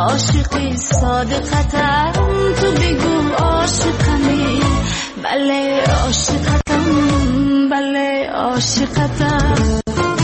عاشقی صادقتم تو بگو عاشقمی بله عاشقتم بله عاشقتم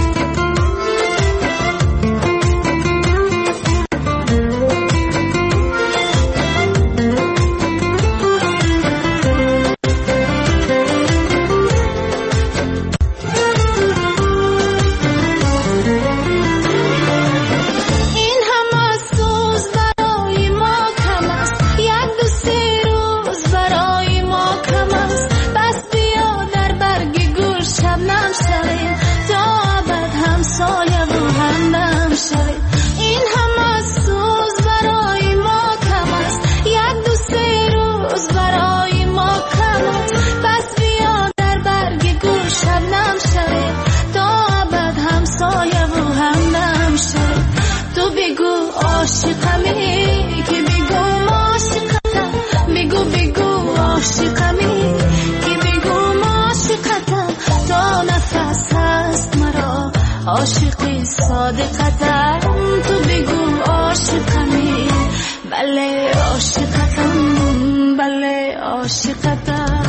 عاشقی صادقتم تو بگو عاشقمی بله عاشقتم بله عاشقتم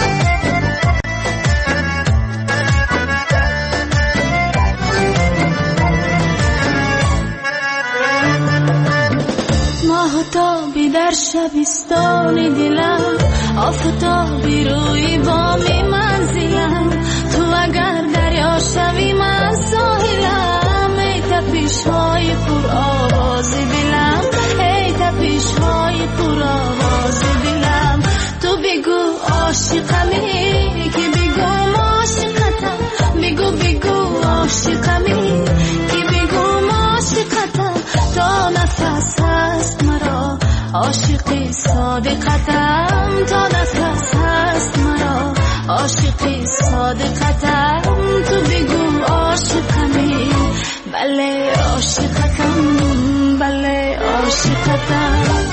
ماهتابی در شبستان دلم آفتابی روی بامی منزلم تو اگر دریا شوی من ساحلم ای تپش های پر آواز دلم ای تپش های پر آواز دلم تو بگو عاشقمی که بگو عاشقتم بگو بگو عاشقمی که بگو عاشقتم تا نفس هست مرا عاشقی صادقتم تا نفس هست مرا عاشقی صادقتم تو بگو عاشقمی بله عاشقتم بله عاشقتم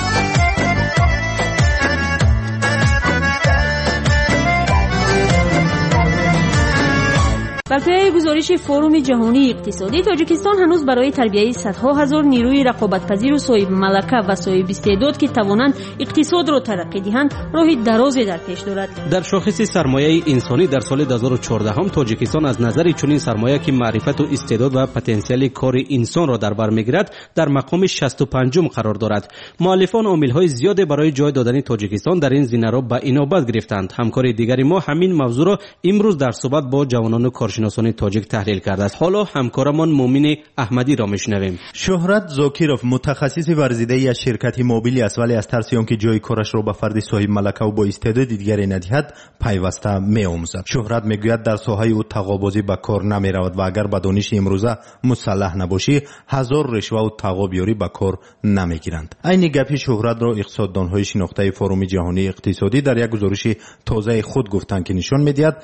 بر پایه گزارش فروم جهانی اقتصادی تاجیکستان هنوز برای تربیت صدها هزار نیروی رقابت‌پذیر و صاحب ملکه و صاحب استعداد که توانند اقتصاد را ترقی دهند راه درازی در پیش دارد. در شاخص سرمایه انسانی در سال 2014 هم تاجیکستان از نظر چنین سرمایه که معرفت و استعداد و پتانسیل کار انسان را در بر میگیرد در مقام 65 قرار دارد. مؤلفان عامل‌های زیاد برای جای دادن تاجیکستان در این زمینه را به اینابت گرفتند. همکار دیگری ما همین موضوع را امروز در صحبت با جوانان کارشناسان تاجیک تحلیل کرده است. حالا همکارمان مومن احمدی را میشنویم. شهرت زاکیروف متخصص ورزیده از شرکتی موبیلی است، ولی از ترس آنکه جای کارش را به فردی صاحب ملکه و با استعداد دیگری ندهد پیوسته می‌آموزد. شهرت میگوید در ساحه او تقابضی به کار نمی‌رود و اگر به دانش امروزه مسلح نباشی هزار رشوه و تقابیاری به کار نمیگیرند. این گپی شهرت را اقتصاددان‌های شناخته فروم جهانی اقتصادی در یک گزارش تازه خود گفتند که نشان می‌دهد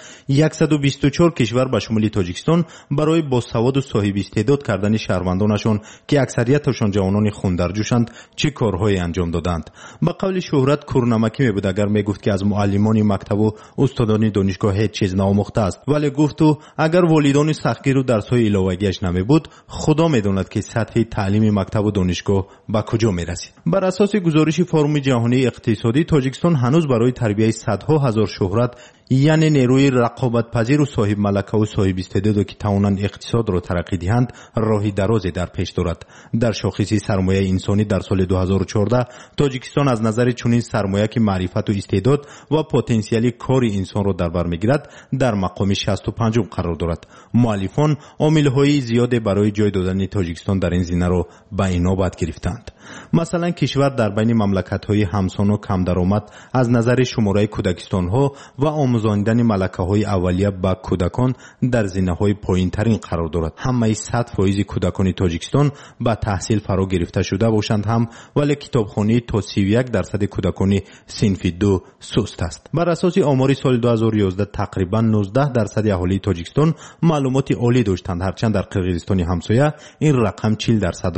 124 کشور به شمول تاجیکستان برای باسواد و صاحب استعداد کردن شهروندانشان که اکثریتشان جوانان خون‌درجوشند چه کارهایی انجام دادند. به قول شهرت کورنمکی می‌بود اگر میگفت که از معلمان مکتب و استادان دانشگاه هیچ چیز ناموخته است، ولی گفت و اگر والدان سختگیر و درس‌های الهویش نمی‌بود خدا می‌داند که سطح تعلیم مکتب و دانشگاه به کجا می‌رسید. بر اساس گزارش فروم جهانی اقتصادی تاجیکستان هنوز برای تربیت صدها هزار شهرت یعنی نیروی رقابت پذیر و صاحب ملکه و صاحب استعداد که توانند اقتصاد را ترقی دهند راهی درازی در پیش دارد. در شاخص سرمایه انسانی در سال 2014 تاجیکستان از نظر چنین سرمایه که معرفت و استعداد و پتانسیل کار انسان را در بر میگیرد در مقام 65 قرار دارد. مؤلفان عامل‌های زیاد برای جای دادن تاجیکستان در این زمینه را به اینابت گرفتند. مثلا کشور در بین مملکت‌های همسان و کم درآمد از نظر شماره کودکستان‌ها و آموزاندن ملکه‌های اولیه به کودکان در زمینه‌های پایین‌ترین قرار دارد. همه 100% کودکان تاجیکستان به تحصیل فرا گرفته شده باشند هم، ولی کتابخوانی تا 31% کودکان صنف 2 سست است. بر اساس آمار سال 2011 تقریبا 19% اهالی تاجیکستان معلومات عالی داشتند، هرچند در قرقیزستان همسایه این رقم 40% را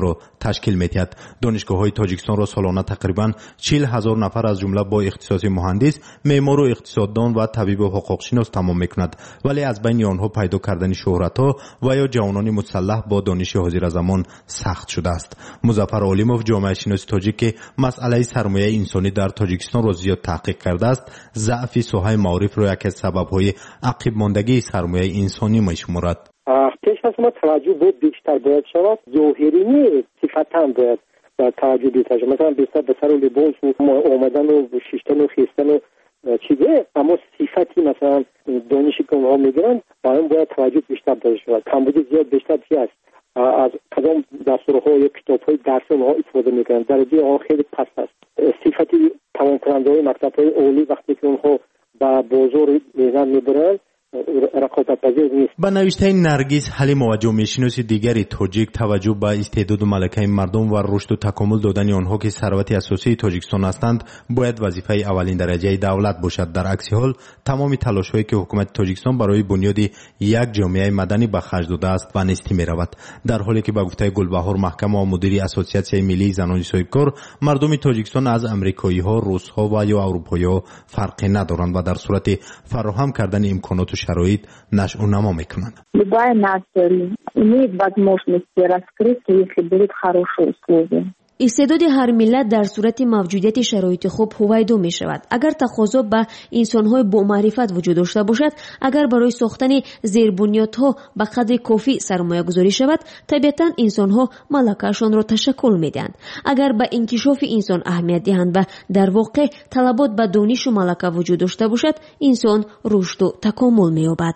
تشکیل می‌دهد. دانشگاه‌های تاجیکستان را سالانه تقریباً 40,000 نفر از جمله با اختصاص مهندس، معمار و اقتصاددان و طبیب و حقوقشناس تمام می‌کند. ولی از بین آنها پیدا کردن شهرت‌ها و یا جوانان مسلح با دانش حاضر زمان سخت شده است. مظفر علیموف جامعه شناس تاجیک که مسئله سرمایه انسانی در تاجیکستان را زیاد تحقیق کرده است، ضعف ساحه معارف را یکی از سبب‌های عقب ماندگی سرمایه انسانی می‌شمارد. پیش از ما توجه بود بیشتر باید شود، ظاهری نیست، صفتاً باید توجه بیشتر شود. مثلا بیشتر به سر و لباس و آمدن و شیشتن و خیستن و چیزه، اما صفتی مثلا دانشی که اونها میگیرن باید توجه بیشتر داشته شود. کمبودی زیاد بیشتر چی است؟ از کدام دستورها یا کتاب‌های درس اونها استفاده میکنن، درجه آنها خیلی پست است. صفتی توان کننده‌های مکتب‌های عالی وقتی که اونها به بازار میزان میبرن رقابت پذیر نیست. با نوشته نرگس حلیم و جامعه شناس دیگری تاجیک توجه به استعداد و ملکه مردم و رشد و تکامل دادن آنها که ثروت اساسی تاجیکستان هستند باید وظیفه اولین درجه دولت باشد. در عکس حال تمام تلاش‌هایی که حکومت تاجیکستان برای بنیاد یک جامعه مدنی به خرج داده است به نیستی می‌رود. در حالی که به گفته گلبهار محکم و مدیر اسوسیاسیون ملی زنان صاحبکار، مردم تاجیکستان از امریکایی‌ها، روس‌ها و یا اروپایی‌ها فرقی ندارند و در صورت فراهم کردن امکانات شرایط نشأ و نما میکنند. Любая нация имеет возможность раскрыться, если будет хорошие условия. استعداد هر ملت در صورت موجودیت شرایط خوب هویدا می شود. اگر تقاضا به انسان‌های با معرفت وجود داشته باشد، اگر برای ساختن زیربنیادها به قدر کافی سرمایه گذاری شود، طبیعتاً انسان‌ها ملکه‌شان را تشکل می‌دهند. اگر به انکشاف انسان اهمیت دهند و در واقع طلبات به دانش و ملکه وجود داشته باشد، انسان رشد و تکامل می‌یابد.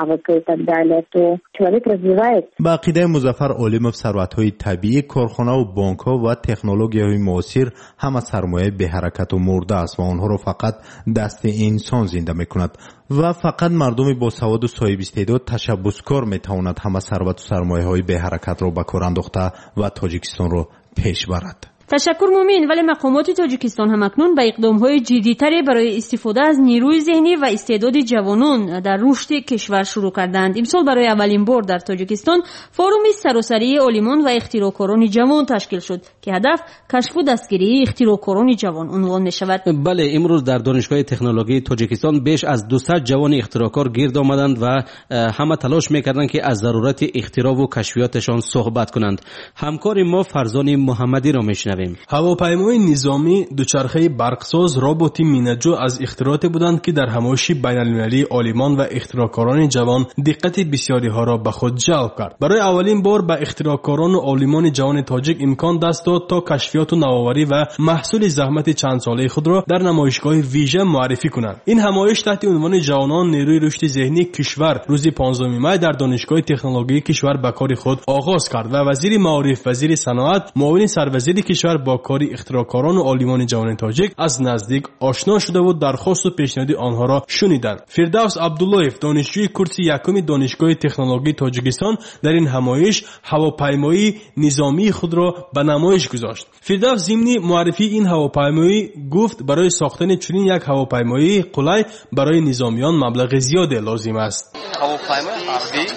با عقیده مظفر علیموف ثروت‌های طبیعی، کارخانه و بانک‌ها و تکنولوژی‌های معاصر همه سرمایه به حرکت و مرده است و آنها را فقط دست انسان زنده می‌کند و فقط مردم با سواد و صاحب استعداد تشبثکار می‌تواند همه ثروت و سرمایه‌های به حرکت را به کار انداخته و تاجیکستان را پیش برد. تشکر مومین. ولی مقامات تاجیکستان هم اکنون به اقدام‌های جدی‌تری برای استفاده از نیروی ذهنی و استعداد جوانان در رشد کشور شروع کردند. امسال برای اولین بار در تاجیکستان فوروم سراسری عالمان و اختراعکاران جوان تشکیل شد که هدف کشف و دستگیری اختراعکاران جوان عنوان می‌شود. بله، امروز در دانشگاه تکنولوژی تاجیکستان بیش از 200 جوان اختراعکار گرد آمدند و همه تلاش می‌کردند که از ضرورت اختراع و کشفیاتشان صحبت کنند. همکار ما فرزان محمدی را می‌شنویم. هواپیمای نظامی، دوچرخه برقساز، ربات مینه‌جو از اختراعاتی بودند که در همایش بین‌المللی عالمان و اختراعکاران جوان دقت بسیاری ها را به خود جلب کرد. برای اولین بار به اختراعکاران و عالمان جوان تاجیک امکان دست داد تا کشفیات و نوآوری و محصول زحمت چند ساله خود را در نمایشگاه ویژه معرفی کنند. این همایش تحت عنوان جوانان نیروی رشد ذهنی کشور روز 15 می در دانشگاه تکنولوژی کشور به کار خود آغاز کرد و وزیر معارف، وزیر صنعت، معاون سروزیر کشور با کار اختراعکاران و عالمان جوان تاجیک از نزدیک آشنا شده و درخواست و پیشنهاد آنها را شنیدند. فردوس عبداللهیف، دانشجوی کورس یکم دانشگاه تکنولوژی تاجیکستان، در این همایش هواپیمای نظامی خود را به نمایش گذاشت. فردوس ضمن معرفی این هواپیمایی گفت برای ساختن چنین یک هواپیمای قلای برای نظامیان مبلغ زیاد لازم است. هواپیمای حربی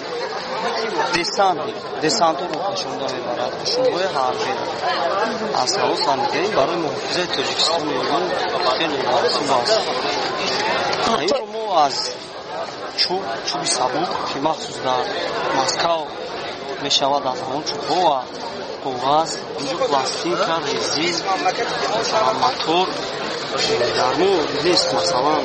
دسانتو رو کشونده میبرد، کشونگوی حربی از هوا سامیدهی برای محافظه تاجیکستان میگون خیلی مناسب است. این رو ما از چوبی سبوک که مخصوص در مسکو میشود از همون چوبها و کاغذ، اینجا پلاستیک، ریزین، موتور درمو نیست مثلا.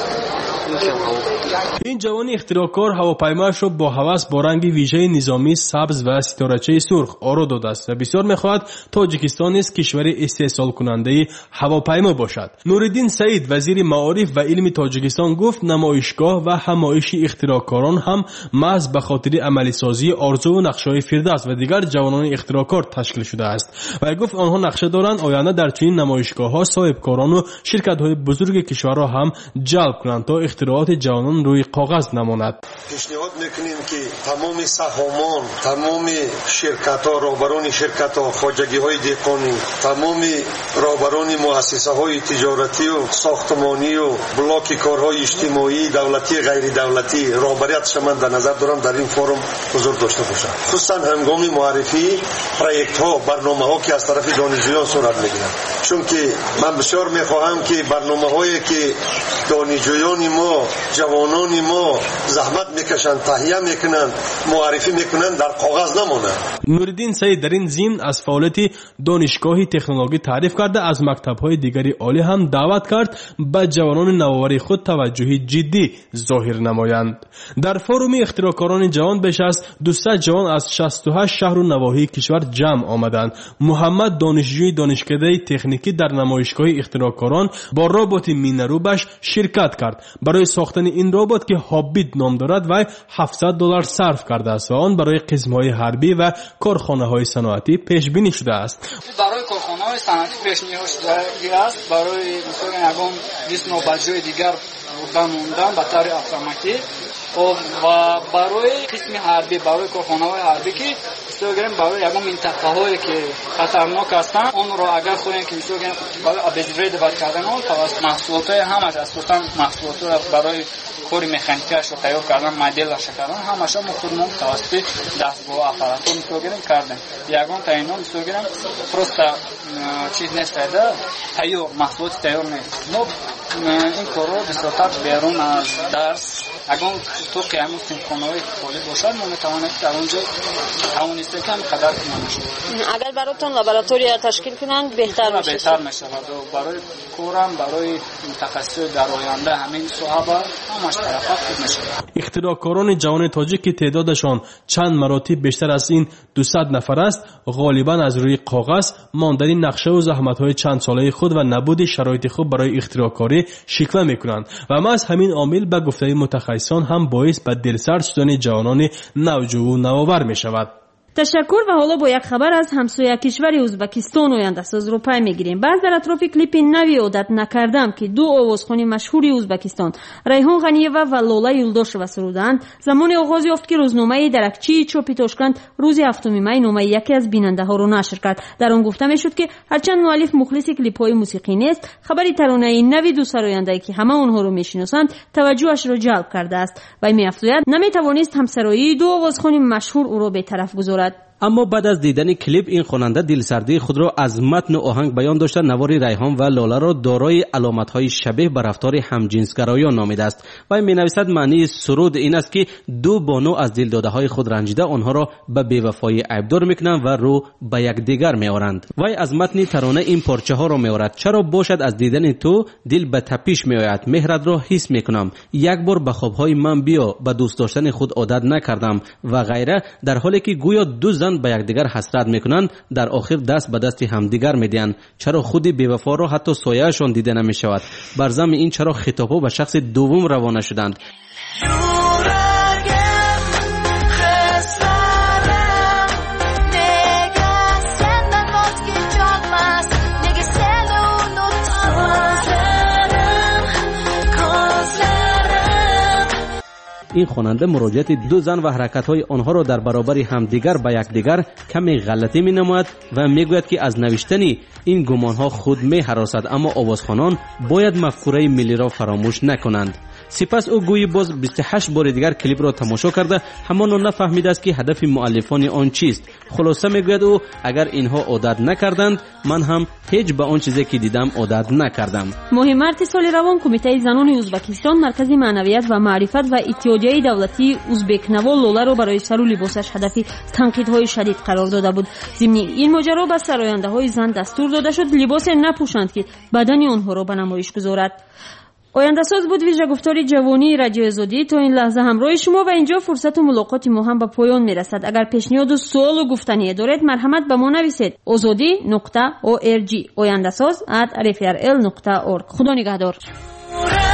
این جوان اختراعکار هواپیمایش را با هوس با رنگ ویژه نظامی سبز و ستارچه سرخ آرا داده است و بسیار می‌خواهد تاجیکستان نیز کشور استحصال کننده هواپیما باشد. نورالدین سعید، وزیر معارف و علم تاجیکستان، گفت نمایشگاه و همایش اختراعکاران هم محض به خاطر عملی سازی آرزو و نقشه‌های فردوس و دیگر جوانان اختراعکار تشکیل شده است و گفت آنها نقشه دارند آینده در چنین نمایشگاه‌ها صاحبکاران و شرکت‌های بزرگ کشور را هم جلب کنند تا اختراعات جوانان روی کاغذ نماند. پیشنهاد میکنیم که تمام سهامان، تمام شرکت‌ها، رهبران شرکت‌ها، خواجگی‌های دهقانی، تمام رهبران مؤسسه‌های تجارتی و ساختمانی و بلاک کارهای اجتماعی، دولتی، غیر دولتی، رهبریتش من در نظر دارم در این فورم حضور داشته باشند. خصوصا هنگام معرفی پروژه‌ها، برنامه‌ها که از طرف دانشجویان صورت می‌گیرد. چون که من بسیار می‌خواهم که برنامه‌هایی که دانشجویان ما، جوانان ما زحمت میکشند، تهیه میکنند، معرفی میکنند، در کاغذ نماند. نوردین سعید در این ضمن از فعالیت دانشگاه تکنولوژی تعریف کرده، از مکتب‌های دیگری عالی هم دعوت کرد به جوانان نوآوری خود توجه جدی ظاهر نمایند. در فروم اختراعکاران جوان بیش از 200 جوان از 68 شهر و نواحی کشور جمع آمدند. محمد دانشجوی دانشکده تکنیکی در نمایشگاه اختراعکاران با ربات مینروبش شرکت کرد. برای ساختن این ربات که هابیت نام دارد و $700 صرف کرده است و آن برای قسم‌های حربی و کارخانه‌های صنعتی پیش بینی شده است. برای کارخانه‌های صنعتی پیش بینی شده است. برای مثلا یگان 20 نوبت‌جوی دیگر موندن به طور اتوماتیک و برای قسم حربی، برای کارخانه‌های حربی که می‌گیم برای یگان منطقه‌هایی که خطرناک هستند، اون رو اگر خواهیم که می‌گیم برای ابزار دبر کردن اون توسط محصولات همش اساساً محصولات برای کار مکانیکیش رو تیار کردن، مدلش کردن، همش ما خودمون توسط دستگاه آپاراتور می‌گیم کردن. یگان تا اینا می‌گیم پروستا چیز نیست ده تیار محصولات تیار نیست. ما این کارو به صورت بیرون از درس اگر تو که همون سیمخانه‌های خالی باشد ما میتوانیم در اونجا توانسته کم قدر کنیم. اگر براتون لابراتوری تشکیل کنند بهتر میشه. بهتر میشه و برای کورم برای متخصص در آینده همین صحبه همش طرفات خوب میشه. اختراعکاران جوان تاجیک که تعدادشان چند مراتب بیشتر از این 200 نفر است، غالبا از روی کاغذ ماندنی نقشه و زحمت‌های چند ساله خود و نبود شرایط خوب برای اختراعکاری شکوه میکنند و ما از همین عامل به گفته متخصصان هم باعث به دلسرد شدن جوانان نوجو و نوآور می شود. تشکر و حالا با یک خبر از همسایه کشور ازبکستان آینده‌ساز رو پی میگیریم. بعد در اطراف کلیپ نوی عادت نکردم که دو آوازخوان مشهور ازبکستان ریحان غنییوا و لاله یولداشова سرودند زمان آغاز یافت که روزنامه درکچی چاپی تاشکند روز 7 می نامه یکی از بیننده ها رو نشر کرد. در آن گفته میشد که هرچند مؤلف مخلص کلیپ های موسیقی نیست، خبری ترانه نوی دو سراینده که همه اونها رو میشناسند توجهش رو جلب کرده است و میافزاید نمیتوانست همسرایی دو آوازخوان مشهور او را به طرف گذارد. اما بعد از دیدن کلیپ این خواننده دلسردی خود را از متن و آهنگ بیان داشته نوار ریحان و لاله را دارای علامت‌های شبیه به رفتار همجنسگرایان نامیده است و می‌نویسد معنی سرود این است که دو بانو از دلداده‌های خود رنجیده آنها را به بی‌وفایی عیبدار می‌کنند و رو به یکدیگر می‌آورند. وای از متن ترانه این پارچه ها را می‌آورد: چرا باشد از دیدن تو دل به تپش می‌آید، مهرت را حس می‌کنم، یک بار به خواب‌های من بیا، به دوست داشتن خود عادت نکردم و غیره، در حالی که گویا دو زن به یکدیگر حسرت میکنند در آخر دست به دست همدیگر میدهند. چرا خود بی‌وفا را حتی سایه‌شان دیده نمیشود؟ بر ضمن این چرا خطاب‌ها به شخص دوم روانه شدند؟ این خواننده مراجعت دو زن و حرکت‌های آنها را در برابر همدیگر به یکدیگر کمی غلطی می‌نماید و میگوید که از نوشتن این گمان‌ها خود می‌هراسد، اما آوازخوانان باید مفکوره ملی را فراموش نکنند. سپس او گویی باز 28 بار دیگر کلیپ را تماشا کرده همان نفهمیده است که هدف مؤلفان آن چیست. خلاصه میگوید او اگر اینها عادت نکردند من هم هیچ به آن چیزی که دیدم عادت نکردم. مهمارت سال روان کمیته زنان ازبکستان مرکز معنویت و معرفت و اتحادیه دولتی ازبک نوا لاله را برای سر و لباسش هدف تنقیدهای شدید قرار داده بود. ضمن این ماجرا به سراینده‌های زن دستور داده شد لباس نپوشند که بدن آنها را به نمایش گذارد. آینده ساز بود ویژه گفتار جوانی رادیو آزادی. تا این لحظه همراه شما و اینجا فرصت و ملاقات ما هم به پایان میرسد. اگر پیشنهاد و سوال و گفتنی دارید مرحمت به ما نویسید. azadi.org. آینده ساز @rfrl.org. خدا نگهدار.